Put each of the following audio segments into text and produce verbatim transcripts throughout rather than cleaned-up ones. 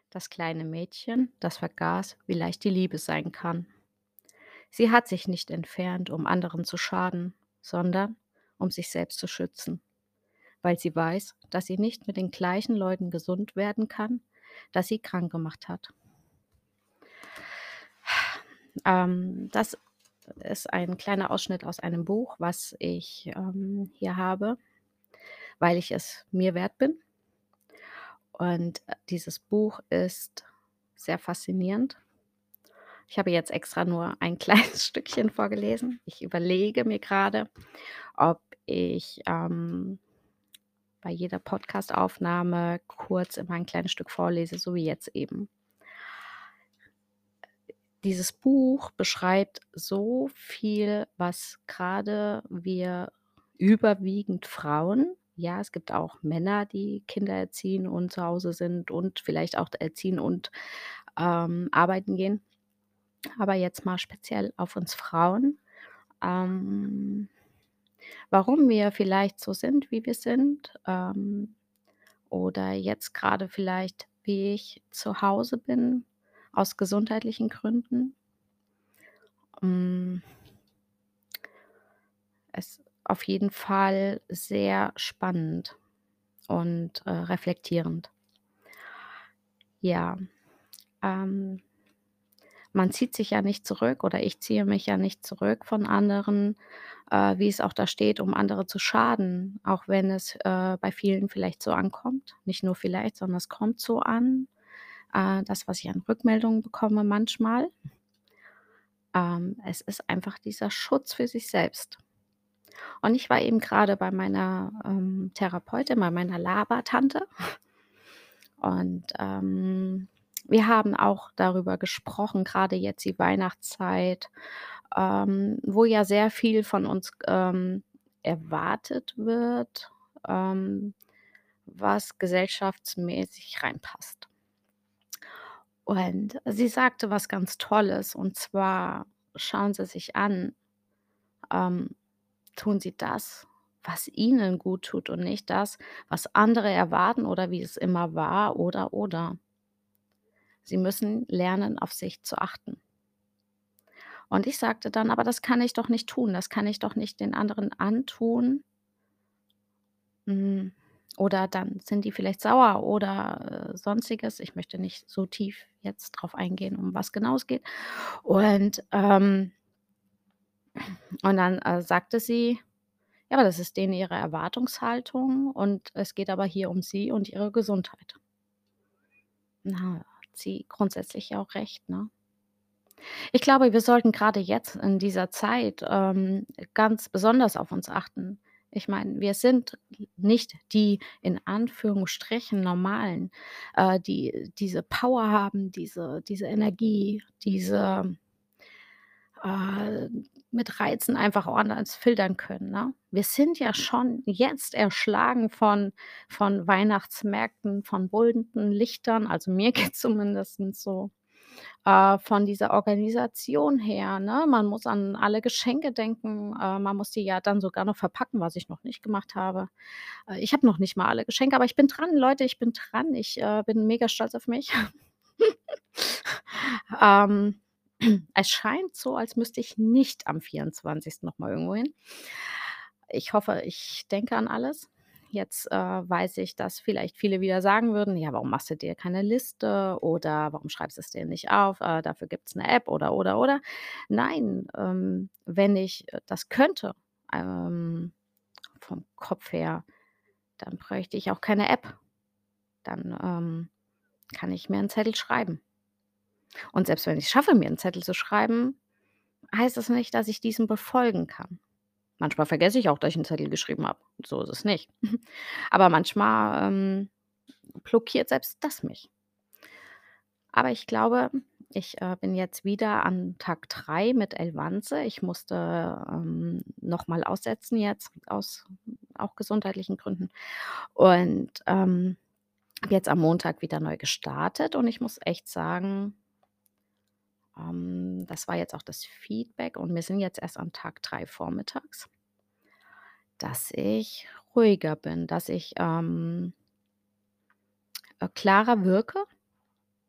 Das kleine Mädchen, das vergaß, wie leicht die Liebe sein kann. Sie hat sich nicht entfernt, um anderen zu schaden, sondern um sich selbst zu schützen, weil sie weiß, dass sie nicht mit den gleichen Leuten gesund werden kann, das sie krank gemacht hat. Ähm, das ist ein kleiner Ausschnitt aus einem Buch, was ich, ähm, hier habe, weil ich es mir wert bin. Und, äh, dieses Buch ist sehr faszinierend. Ich habe jetzt extra nur ein kleines Stückchen vorgelesen. Ich überlege mir gerade, ob ich, ähm, bei jeder Podcastaufnahme kurz immer ein kleines Stück vorlese, so wie jetzt eben. Dieses Buch beschreibt so viel, was gerade wir überwiegend Frauen, ja, es gibt auch Männer, die Kinder erziehen und zu Hause sind und vielleicht auch erziehen und, ähm, arbeiten gehen. Aber jetzt mal speziell auf uns Frauen, ähm, warum wir vielleicht so sind, wie wir sind, ähm, oder jetzt gerade vielleicht, wie ich zu Hause bin aus gesundheitlichen Gründen. Hm, es auf jeden Fall sehr spannend und, äh, reflektierend. Ja, ähm, man zieht sich ja nicht zurück oder ich ziehe mich ja nicht zurück von anderen, äh, wie es auch da steht, um andere zu schaden, auch wenn es, äh, bei vielen vielleicht so ankommt. Nicht nur vielleicht, sondern es kommt so an, äh, das, was ich an Rückmeldungen bekomme manchmal. Ähm, es ist einfach dieser Schutz für sich selbst. Und ich war eben gerade bei meiner, ähm, Therapeutin, bei meiner Labertante und, ähm, wir haben auch darüber gesprochen, gerade jetzt die Weihnachtszeit, ähm, wo ja sehr viel von uns, ähm, erwartet wird, ähm, was gesellschaftsmäßig reinpasst. Und sie sagte was ganz Tolles, und zwar: „Schauen Sie sich an, ähm, tun Sie das, was Ihnen gut tut und nicht das, was andere erwarten oder wie es immer war oder, oder. Sie müssen lernen, auf sich zu achten.“ Und ich sagte dann: „Aber das kann ich doch nicht tun. Das kann ich doch nicht den anderen antun. Hm, oder dann sind die vielleicht sauer oder, äh, Sonstiges.“ Ich möchte nicht so tief jetzt drauf eingehen, um was genau es geht. Und, ähm und dann, äh, sagte sie: „Ja, aber das ist denen ihre Erwartungshaltung und es geht aber hier um sie und ihre Gesundheit.“ Na, hat sie grundsätzlich ja auch recht, ne? Ich glaube, wir sollten grade jetzt in dieser Zeit, ähm, ganz besonders auf uns achten. Ich meine, wir sind nicht die in Anführungsstrichen Normalen, äh, die diese Power haben, diese diese Energie, diese äh, mit Reizen einfach anders filtern können, ne? Wir sind ja schon jetzt erschlagen von von Weihnachtsmärkten, von bunten Lichtern, also mir geht's zumindestens so, äh, von dieser Organisation her, ne? Man muss an alle Geschenke denken, äh, man muss die ja dann sogar noch verpacken, was ich noch nicht gemacht habe. Äh, ich habe noch nicht mal alle Geschenke, aber ich bin dran, Leute, ich bin dran. Ich, äh, bin mega stolz auf mich. Ähm, es scheint so, als müsste ich nicht am vierundzwanzigsten noch mal irgendwo hin. Ich hoffe, ich denke an alles. Jetzt, äh, weiß ich, dass vielleicht viele wieder sagen würden: „Ja, warum machst du dir keine Liste oder warum schreibst du es dir nicht auf? Äh, dafür gibt's 'ne App“, oder, oder, oder. Nein, ähm, wenn ich, äh, das könnte, ähm, vom Kopf her, dann bräuchte ich auch keine App. Dann, ähm, kann ich mir 'n Zettel schreiben. Und selbst wenn ich's schaffe, mir 'n Zettel zu schreiben, heißt das nicht, dass ich diesen befolgen kann. Manchmal vergesse ich auch, dass ich 'n Zettel geschrieben habe. So ist es nicht. Aber manchmal, ähm, blockiert selbst das mich. Aber ich glaube, ich, äh, bin jetzt wieder an Tag drei mit Elvanse. Ich musste, ähm, noch mal aussetzen jetzt aus auch gesundheitlichen Gründen und, ähm, habe jetzt am Montag wieder neu gestartet und ich muss echt sagen ähm, das war jetzt auch das Feedback und wir sind jetzt erst an Tag drei vormittags dass ich ruhiger bin, dass ich, ähm äh, klarer wirke.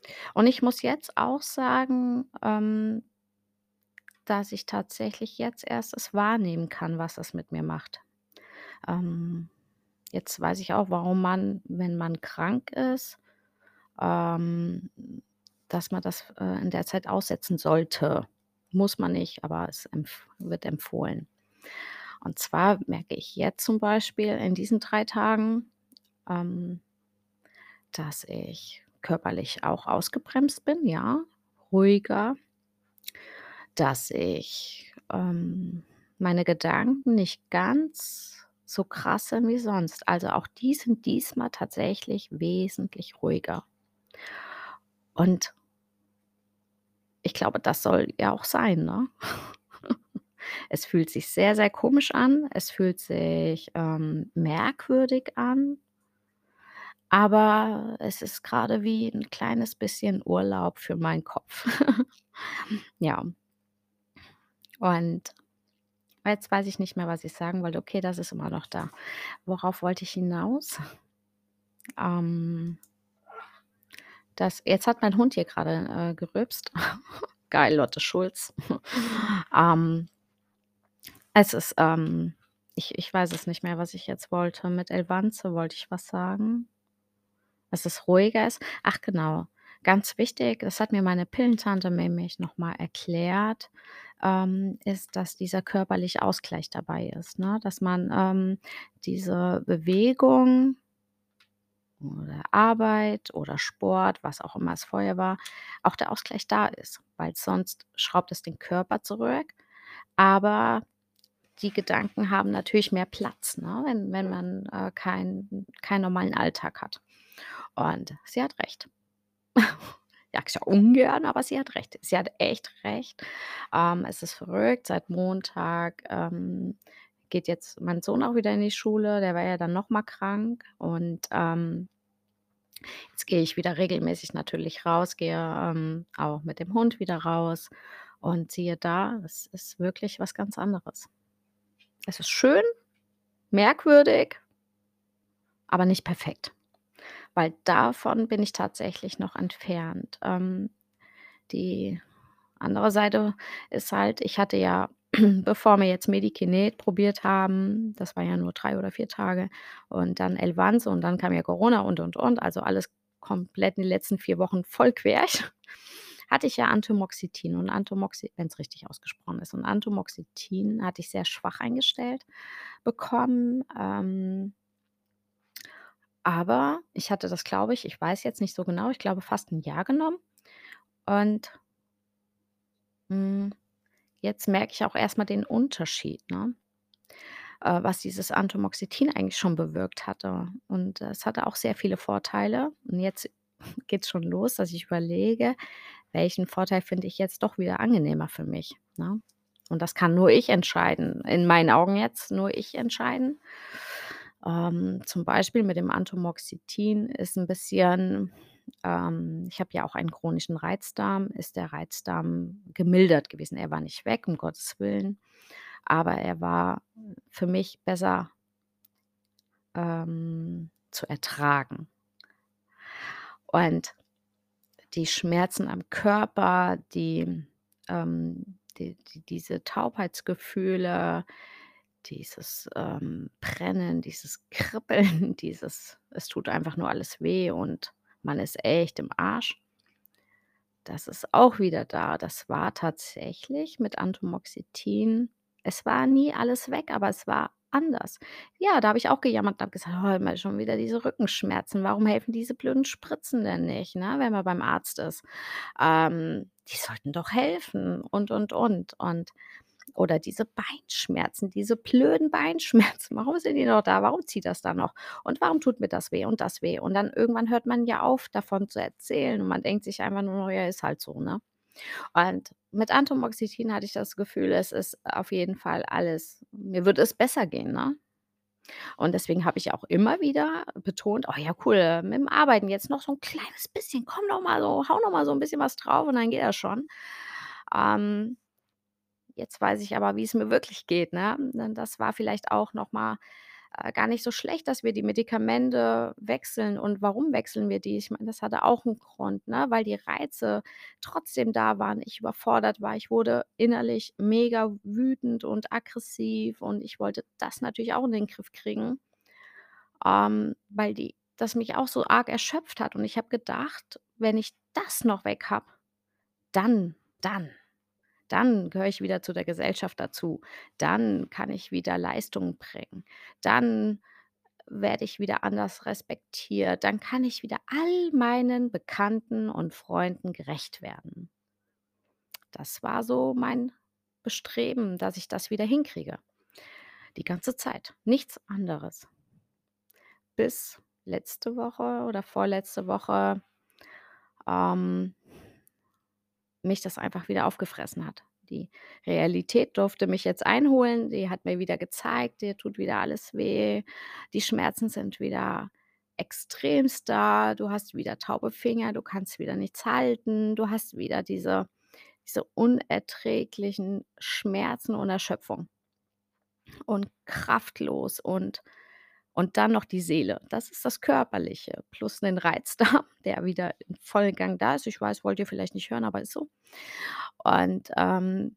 Und ich muss jetzt auch sagen, ähm dass ich tatsächlich jetzt erst es wahrnehmen kann, was das mit mir macht. Ähm, Jetzt weiß ich auch, warum man, wenn man krank ist, ähm, dass man das, äh, in der Zeit aussetzen sollte. Muss man nicht, aber es empf wird empfohlen. Und zwar merke ich jetzt zum Beispiel in diesen drei Tagen, ähm, dass ich körperlich auch ausgebremst bin, ja, ruhiger, dass ich, ähm, meine Gedanken nicht ganz so krass sind wie sonst. Also, auch die sind diesmal tatsächlich wesentlich ruhiger. Und ich glaube, das soll ja auch sein, ne? Es fühlt sich sehr, sehr komisch an. Es fühlt sich, ähm, merkwürdig an, aber es ist grade wie 'n kleines bisschen Urlaub für meinen Kopf. Ja, und jetzt weiß ich nicht mehr, was ich sagen wollte. Okay, das ist immer noch da. Worauf wollte ich hinaus? Ähm, das jetzt hat mein Hund hier grade, äh, gerülpst. Geil, Lotte Schulz. Ähm, es ist, ähm ich ich weiß es nicht mehr, was ich jetzt wollte. Mit Elvanze wollte ich was sagen, dass es ruhiger ist. Ach genau, ganz wichtig, das hat mir meine Pillentante nämlich noch mal erklärt, ähm, ist, dass dieser körperliche Ausgleich dabei ist, ne? Dass man, ähm, diese Bewegung oder Arbeit oder Sport, was auch immer es vorher war, auch der Ausgleich da ist, weil sonst schraubt es den Körper zurück, aber die Gedanken haben natürlich mehr Platz, ne, wenn wenn man, äh, keinen keinen normalen Alltag hat. Und sie hat recht. Ja, ich sage ungern, aber sie hat recht. Sie hat echt recht. Ähm, es ist verrückt, seit Montag, ähm, geht jetzt mein Sohn auch wieder in die Schule. Der war ja dann noch mal krank und, ähm jetzt gehe ich wieder regelmäßig natürlich raus, gehe, ähm, auch mit dem Hund wieder raus und siehe da, es ist wirklich was ganz anderes. Es ist schön, merkwürdig, aber nicht perfekt, weil davon bin ich tatsächlich noch entfernt. Ähm, die andere Seite ist halt, ich hatte ja, bevor wir jetzt Medikinet probiert haben, das war ja nur drei oder vier Tage und dann Elvanse und dann kam ja Corona und, und, und, also alles komplett in den letzten vier Wochen voll quer, hatte ich ja Atomoxetin und Atomoxi wenn's richtig ausgesprochen ist, und Atomoxetin hatte ich sehr schwach eingestellt bekommen, ähm, aber ich hatte das, glaube ich ich weiß jetzt nicht so genau, ich glaube fast 'n Jahr genommen und, hm, jetzt merke ich auch erst mal den Unterschied, ne, äh, was dieses Atomoxetin eigentlich schon bewirkt hatte. Und äh, es hatte auch sehr viele Vorteile. Und jetzt geht's schon los, dass ich überlege, welchen Vorteil finde ich jetzt doch wieder angenehmer für mich, ne? Und das kann nur ich entscheiden. In meinen Augen jetzt nur ich entscheiden. Ähm, zum Beispiel mit dem Atomoxetin ist 'n bisschen ähm, ich habe ja auch einen chronischen Reizdarm, ist der Reizdarm gemildert gewesen. Er war nicht weg, um Gottes Willen, aber er war für mich besser, ähm, zu ertragen. Und die Schmerzen am Körper, die ähm, die die diese Taubheitsgefühle, dieses, ähm, Brennen, dieses Kribbeln, dieses es tut einfach nur alles weh und man ist echt im Arsch. Das ist auch wieder da. Das war tatsächlich mit Atomoxetin, es war nie alles weg, aber es war anders. Ja, da habe ich auch gejammert und habe gesagt: „Oh, immer schon wieder diese Rückenschmerzen. Warum helfen diese blöden Spritzen denn nicht, ne, wenn man beim Arzt ist? Ähm, die sollten doch helfen“ und, und, und. Und oder diese Beinschmerzen, diese blöden Beinschmerzen. Warum sind die noch da? Warum zieht das da noch? Und warum tut mir das weh und das weh? Und dann irgendwann hört man ja auf, davon zu erzählen und man denkt sich einfach nur noch: „Ja, ist halt so“, ne? Und mit Atomoxetin hatte ich das Gefühl, es ist auf jeden Fall alles mir würde es besser gehen, ne? Und deswegen habe ich auch immer wieder betont: „Oh ja, cool, äh, mit dem Arbeiten jetzt noch so 'n kleines bisschen, komm doch mal so, hau noch mal so 'n bisschen was drauf und dann geht das schon.“ Ähm, Jetzt weiß ich aber, wie's mir wirklich geht, ne? Denn das war vielleicht auch noch mal äh, gar nicht so schlecht, dass wir die Medikamente wechseln. Und warum wechseln wir die? Ich meine, das hatte auch einen Grund, ne, weil die Reize trotzdem da waren, ich überfordert war. Ich wurde innerlich mega wütend und aggressiv und ich wollte das natürlich auch in den Griff kriegen, ähm, weil die das mich auch so arg erschöpft hat. Und ich habe gedacht, wenn ich das noch weg habe, dann dann dann gehöre ich wieder zu der Gesellschaft dazu. Dann kann ich wieder Leistung bringen. Dann werde ich wieder anders respektiert. Dann kann ich wieder all meinen Bekannten und Freunden gerecht werden. Das war so mein Bestreben, dass ich das wieder hinkriege. Die ganze Zeit. Nichts anderes. Bis letzte Woche oder vorletzte Woche, ähm, mich das einfach wieder aufgefressen hat. Die Realität durfte mich jetzt einholen. Die hat mir wieder gezeigt, dir tut wieder alles weh. Die Schmerzen sind wieder extremst da. Du hast wieder taube Finger, du kannst wieder nichts halten. Du hast wieder diese diese unerträglichen Schmerzen und Erschöpfung und kraftlos und und dann noch die Seele. Das ist das Körperliche plus den Reizdarm, der wieder in Vollgang da ist. Ich weiß, wollt ihr vielleicht nicht hören, aber ist so. Und, ähm,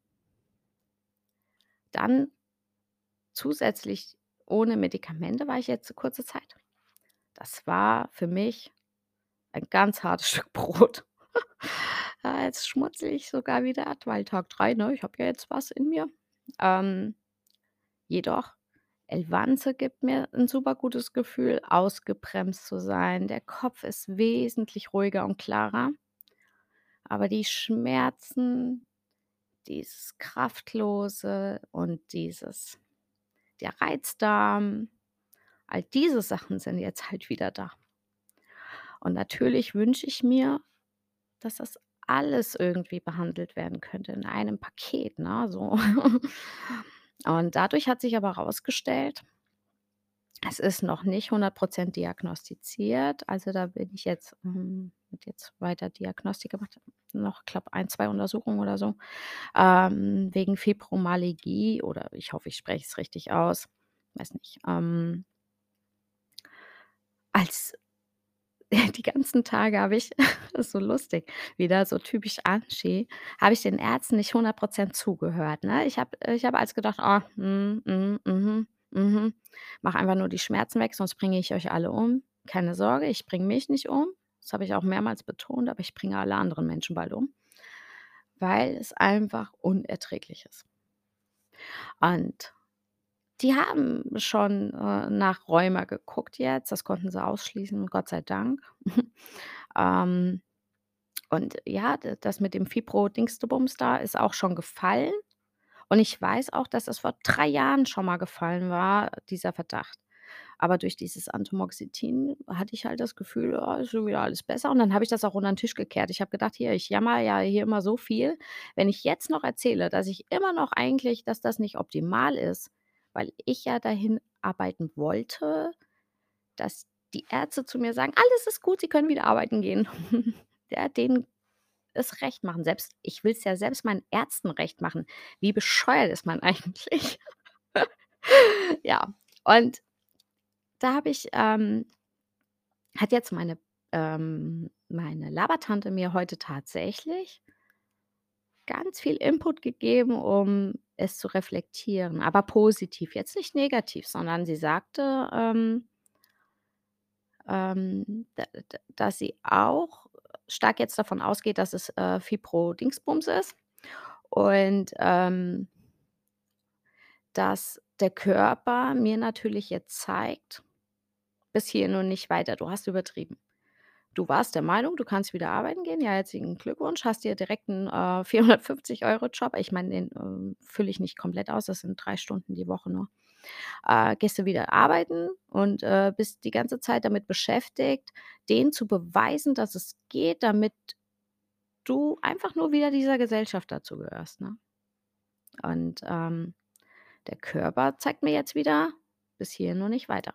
dann zusätzlich ohne Medikamente war ich jetzt 'ne kurze Zeit. Das war für mich ein ganz hartes Stück Brot. Ja, jetzt schmunzel ich sogar wieder, weil Tag drei, ne, ich habe ja jetzt was in mir. Ähm, jedoch, Elvanse gibt mir 'n super gutes Gefühl, ausgebremst zu sein. Der Kopf ist wesentlich ruhiger und klarer, aber die Schmerzen, dieses Kraftlose und dieses der Reizdarm, all diese Sachen sind jetzt halt wieder da. Und natürlich wünsche ich mir, dass das alles irgendwie behandelt werden könnte in einem Paket, ne, so. Und dadurch hat sich aber rausgestellt, es ist noch nicht hundert Prozent diagnostiziert. Also, da bin ich jetzt hm, wird jetzt weiter Diagnostik gemacht. Noch, glaube ein, zwei Untersuchungen oder so, ähm, wegen Fibromyalgie oder ich hoffe, ich spreche es richtig aus. Weiß nicht. Ähm, als die ganzen Tage habe ich das ist so lustig, wieder so typisch Anschi, habe ich den Ärzten nicht hundert Prozent zugehört, ne? Ich habe ich habe alles gedacht: „Ah, mhm, mhm, mhm, mhm. Mache einfach nur die Schmerzen weg, sonst bringe ich euch alle um. Keine Sorge, ich bringe mich nicht um.“ Das habe ich auch mehrmals betont, aber ich bringe alle anderen Menschen bald um, weil es einfach unerträglich ist. Und die haben schon, äh, nach Rheuma geguckt jetzt, das konnten sie ausschließen, Gott sei Dank. Ähm, und ja, d das mit dem Fibro-Dingsterbums da ist auch schon gefallen. Und ich weiß auch, dass das vor drei Jahren schon mal gefallen war, dieser Verdacht. Aber durch dieses Atomoxetin hatte ich halt das Gefühl, ja, ist schon wieder alles besser. Und dann habe ich das auch unter 'n Tisch gekehrt. Ich habe gedacht: „Hier, ich jammere ja hier immer so viel. Wenn ich jetzt noch erzähle, dass ich immer noch eigentlich dass das nicht optimal ist, weil ich ja dahin arbeiten wollte, dass die Ärzte zu mir sagen: „Alles ist gut, Sie können wieder arbeiten gehen.“ Ja, denen es recht machen. Selbst ich will es ja selbst meinen Ärzten recht machen. Wie bescheuert ist man eigentlich? Ja, und da habe ich ähm, hat jetzt meine ähm, meine Labertante mir heute tatsächlich ganz viel Input gegeben, um es zu reflektieren, aber positiv, jetzt nicht negativ, sondern sie sagte, ähm ähm, d d dass sie auch stark jetzt davon ausgeht, dass es, äh, Fibro-Dingsbums ist und, ähm, dass der Körper mir natürlich jetzt zeigt: „Bis hierhin und nicht weiter. Du hast übertrieben. Du warst der Meinung, du kannst wieder arbeiten gehen. Ja, herzlichen Glückwunsch, hast dir direkt 'n, äh, vierhundertfünfzig Euro Job“ ich meine, den, ähm, fülle ich nicht komplett aus, das sind drei Stunden die Woche nur. Äh, gehst du wieder arbeiten und, äh, bist die ganze Zeit damit beschäftigt, denen zu beweisen, dass es geht, damit du einfach nur wieder dieser Gesellschaft dazugehörst, ne? Und, ähm, der Körper zeigt mir jetzt wieder: „Bis hierhin und nicht weiter.“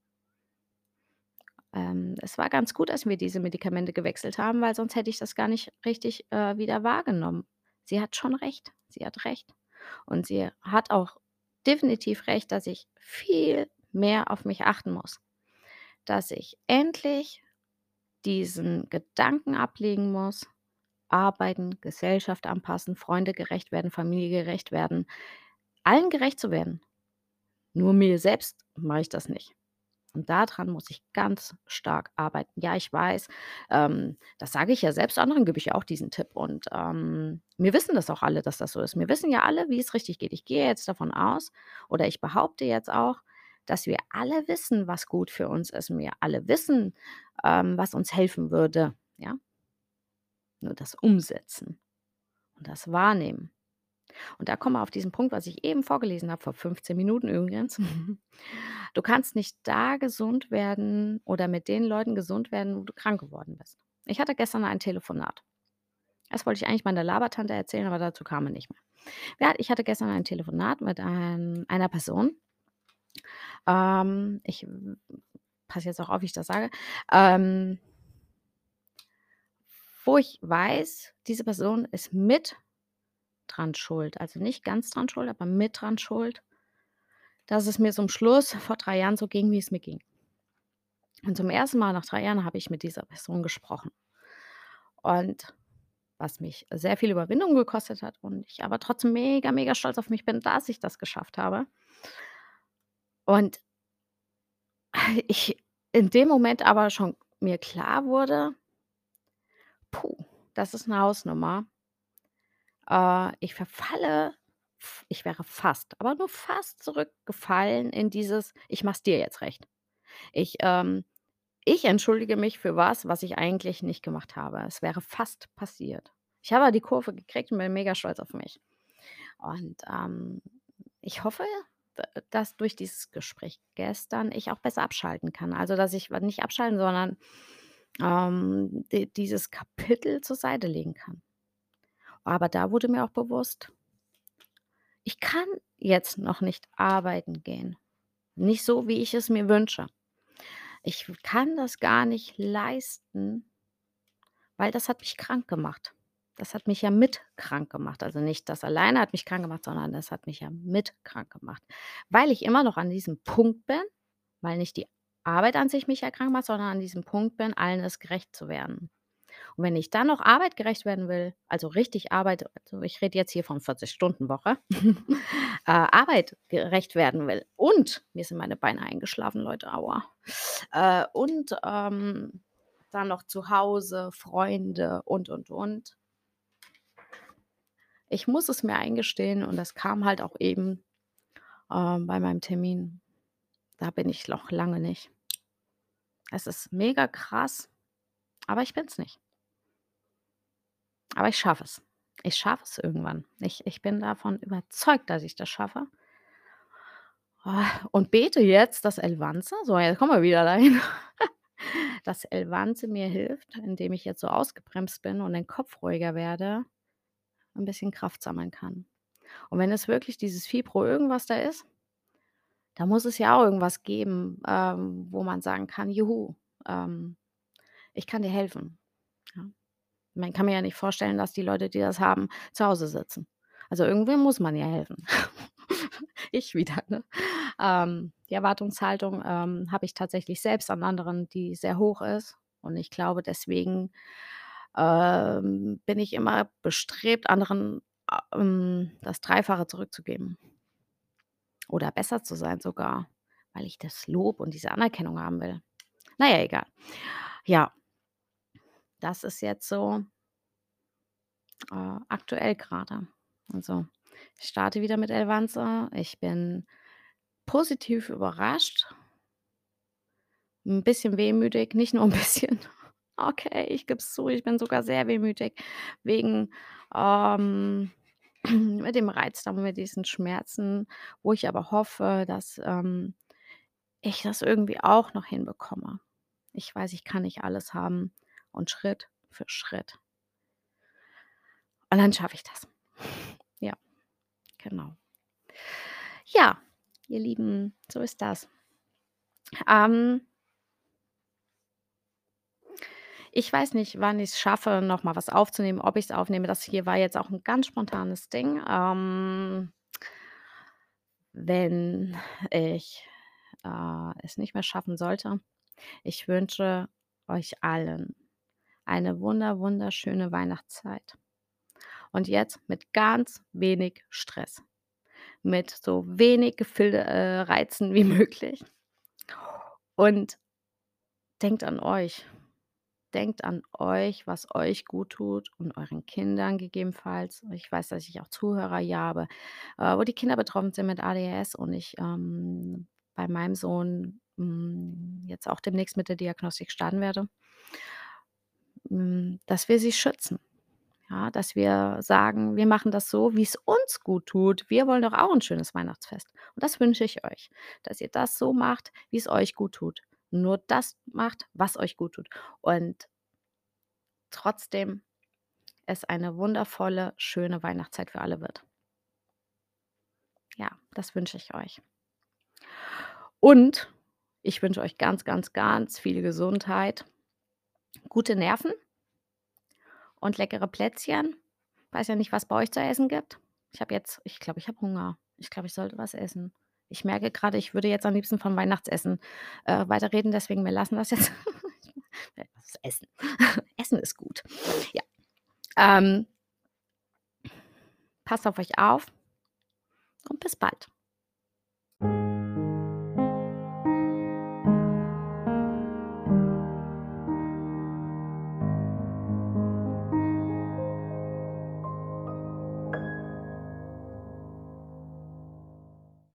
Ähm, es war ganz gut, dass wir diese Medikamente gewechselt haben, weil sonst hätte ich das gar nicht richtig, äh, wieder wahrgenommen. Sie hat schon recht. Sie hat recht. Und sie hat auch definitiv recht, dass ich viel mehr auf mich achten muss, dass ich endlich diesen Gedanken ablegen muss, arbeiten, Gesellschaft anpassen, Freunde gerecht werden, Familie gerecht werden, allen gerecht zu werden. Nur mir selbst mache ich das nicht. Und daran muss ich ganz stark arbeiten. Ja, ich weiß, ähm, das sage ich ja selbst anderen, gebe ich ja auch diesen Tipp. Und ähm, wir wissen das auch alle, dass das so ist. Wir wissen ja alle, wie es richtig geht. Ich gehe jetzt davon aus oder ich behaupte jetzt auch, dass wir alle wissen, was gut für uns ist. Wir alle wissen, ähm, was uns helfen würde. Ja, nur das Umsetzen und das Wahrnehmen. Und da kommen wir auf diesen Punkt, was ich eben vorgelesen habe, vor fünfzehn Minuten übrigens. Du kannst nicht da gesund werden oder mit den Leuten gesund werden, wo du krank geworden bist. Ich hatte gestern ein Telefonat. Das wollte ich eigentlich meiner Labertante erzählen, aber dazu kam er nicht mehr. Ja, ich hatte gestern ein Telefonat mit ein, einer Person. Ähm, ich passe jetzt auch auf, wie ich das sage. Ähm, wo ich weiß, diese Person ist mit dran schuld. Also nicht ganz dran schuld, aber mit dran schuld, dass es mir zum Schluss vor drei Jahren so ging, wie es mir ging. Und zum ersten Mal nach drei Jahren habe ich mit dieser Person gesprochen. Und was mich sehr viel Überwindung gekostet hat und ich aber trotzdem mega, mega stolz auf mich bin, dass ich das geschafft habe. Und ich in dem Moment aber schon mir klar wurde: „Puh, das ist 'ne Hausnummer.“ Äh, ich verfalle f ich wäre fast, aber nur fast zurückgefallen in dieses: „Ich mache es dir jetzt recht.“ Ich, ähm Ich entschuldige mich für was, was ich eigentlich nicht gemacht habe. Es wäre fast passiert. Ich habe aber die Kurve gekriegt und bin mega stolz auf mich. Und, ähm, ich hoffe, d dass durch dieses Gespräch gestern ich auch besser abschalten kann. Also, dass ich w nicht abschalten, sondern, ähm, di dieses Kapitel zur Seite legen kann. Aber da wurde mir auch bewusst, ich kann jetzt noch nicht arbeiten gehen. Nicht so, wie ich es mir wünsche. Ich kann das gar nicht leisten, weil das hat mich krank gemacht. Das hat mich ja mit krank gemacht. Also, nicht das alleine hat mich krank gemacht, sondern das hat mich ja mit krank gemacht, weil ich immer noch an diesem Punkt bin, weil nicht die Arbeit an sich mich ja krank macht, sondern an diesem Punkt bin, allen es gerecht zu werden. Und wenn ich dann noch Arbeit gerecht werden will, also richtig Arbeit, also ich rede jetzt hier von vierzig-Stunden-Woche, äh, Arbeit gerecht werden will und mir sind meine Beine eingeschlafen, Leute, aua. Äh, und, ähm, dann noch zu Hause, Freunde und, und, und. Ich muss es mir eingestehen und das kam halt auch eben, ähm, bei meinem Termin. Da bin ich noch lange nicht. Es ist mega krass, aber ich bin's nicht. Aber ich schaffe es. Ich schaffe es irgendwann. Ich ich bin davon überzeugt, dass ich das schaffe. Ah, und bete jetzt, dass Elvanse so, jetzt kommen wir wieder dahin, dass Elvanse mir hilft, indem ich jetzt so ausgebremst bin und den Kopf ruhiger werde, ein bisschen Kraft sammeln kann. Und wenn es wirklich dieses Fibro irgendwas da ist, da muss es ja auch irgendwas geben, ähm, wo man sagen kann: „Juhu, ähm, ich kann dir helfen.“ Ja. Man kann mir ja nicht vorstellen, dass die Leute, die das haben, zu Hause sitzen. Also, irgendwem muss man ja helfen. Ich wieder, ne? Ähm, die Erwartungshaltung, ähm, habe ich tatsächlich selbst an anderen, die sehr hoch ist. Und ich glaube, deswegen, ähm, bin ich immer bestrebt, anderen, a ähm, das Dreifache zurückzugeben oder besser zu sein sogar, weil ich das Lob und diese Anerkennung haben will. Na ja, egal. Ja, das ist jetzt so, äh, aktuell grade. Also, ich starte wieder mit Elvanse. Ich bin positiv überrascht, 'n bisschen wehmütig, nicht nur 'n bisschen. Okay, ich gebe es zu, ich bin sogar sehr wehmütig wegen, ähm mit dem Reizdarm, mit diesen Schmerzen, wo ich aber hoffe, dass, ähm, ich das irgendwie auch noch hinbekomme. Ich weiß, ich kann nicht alles haben und Schritt für Schritt. Und dann schaffe ich das. Ja, genau. Ja, ihr Lieben, so ist das. Ähm, Ich weiß nicht, wann ich's schaffe, noch mal was aufzunehmen, ob ich's aufnehme. Das hier war jetzt auch 'n ganz spontanes Ding. Ähm, wenn ich äh, es nicht mehr schaffen sollte. Ich wünsche euch allen eine wunder wunderschöne Weihnachtszeit. Und jetzt mit ganz wenig Stress, mit so wenig Gefilde äh, Reizen wie möglich. Und denkt an euch. Denkt an euch, was euch gut tut und euren Kindern gegebenenfalls. Ich weiß, dass ich auch Zuhörer hier habe, äh, wo die Kinder betroffen sind mit A D H S und ich, ähm, bei meinem Sohn, hm, jetzt auch demnächst mit der Diagnostik starten werde, hm, dass wir sie schützen. Ja, dass wir sagen: „Wir machen das so, wie es uns gut tut. Wir wollen doch auch ein schönes Weihnachtsfest.“ Und das wünsche ich euch, dass ihr das so macht, wie es euch gut tut. Nur das macht, was euch gut tut. Und trotzdem es eine wundervolle, schöne Weihnachtszeit für alle wird. Ja, das wünsche ich euch. Und ich wünsche euch ganz, ganz, ganz viel Gesundheit, gute Nerven und leckere Plätzchen. Weiß ja nicht, was bei euch zu essen gibt. Ich habe jetzt ich glaube, ich habe Hunger. Ich glaube, ich sollte was essen. Ich merke gerade, ich würde jetzt am liebsten von Weihnachtsessen, äh, weiterreden, deswegen wir lassen das jetzt. Ich werde was essen. Essen ist gut. Ja, ähm, passt auf euch auf und bis bald.